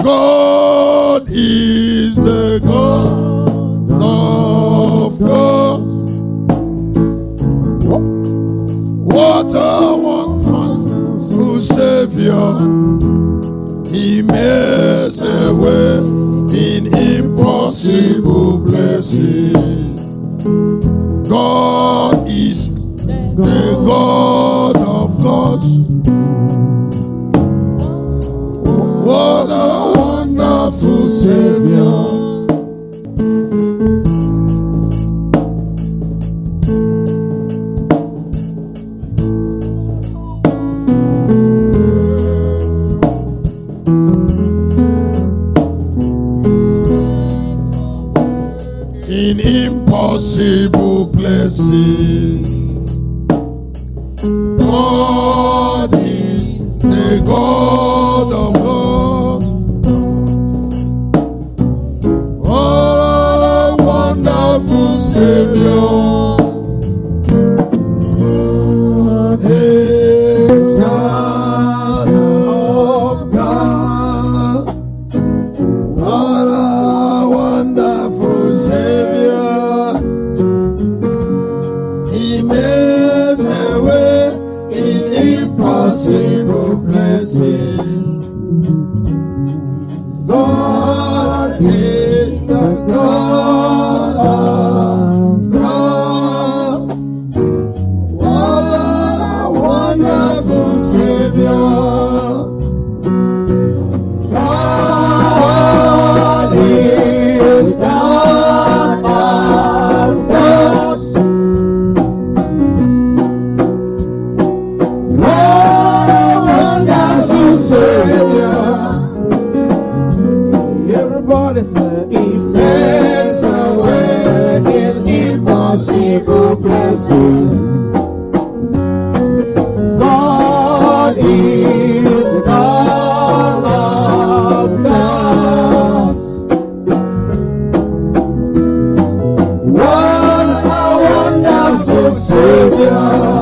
God is the God of God. What a wonderful Savior. He makes a way in impossible places. God is the God of gods. What a wonderful Savior. In impossible places, God is the God of God. Oh, wonderful Savior. He's God of God. What a wonderful Savior. He makes a way in impossible places. God is the God of God. What a wonderful Savior. God is God of God. What a wonderful Savior. Everybody say, He makes a way in impossible places. God is God of God. What a wonderful Savior.